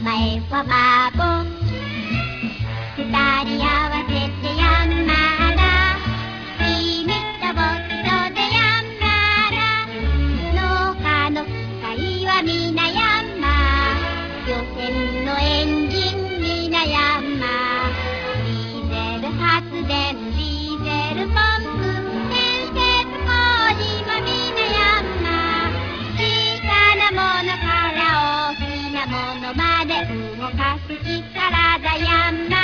前はバボ。二人合わせてヤンマラ。君と僕とでヤンマラ。農家の機械はみなヤンマ。漁船のエンジンみなヤンマ。ディーゼル発電、ディーゼルポンプ、建設工事もみなヤンマ。小さなものから大きなものまで動かす力だヤンマ。